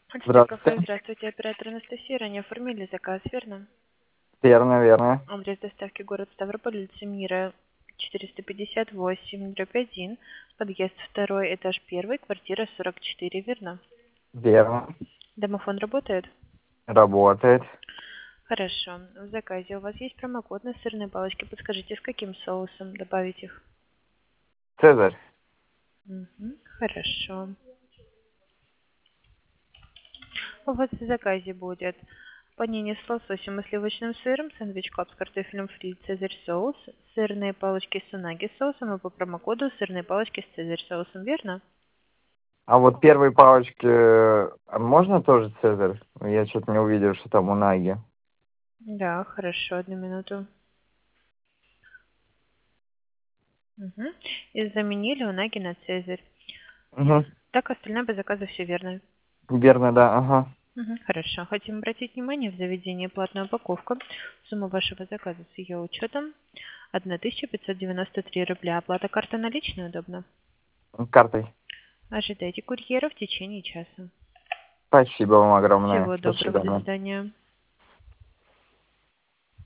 Альфа Здравствуйте. кафе, здравствуйте, оператор Анастасия. Ранее оформили заказ, верно? Верно, верно. Адрес доставки город Ставрополь, улица Мира, 458, дробь 1, подъезд 2, этаж 1, квартира 44, верно? Верно. Домофон работает? Работает. Хорошо. В заказе у вас есть промокод на сырные палочки. Подскажите, с каким соусом добавить их? Цезарь. Хорошо. У вас в заказе будет панини с лососем и сливочным сыром, сэндвич клаб с картофелем фри, цезарь соус, сырные палочки с унаги соусом и по промокоду сырные палочки с цезарь соусом, верно? А вот первые палочки, можно тоже Цезарь? Я что-то не увидел, что там унаги. Да, хорошо, одну минуту. И заменили унаги на цезарь. Угу. Так, остальное по заказу все верно. Верно, да, ага. Хорошо. Хотим обратить внимание в заведении платная упаковка. Сумма вашего заказа с ее учетом 1593 рубля. Оплата карта наличная удобно. Картой. Ожидайте курьера в течение часа. Спасибо вам огромное. Всего До доброго, до свидания. свидания.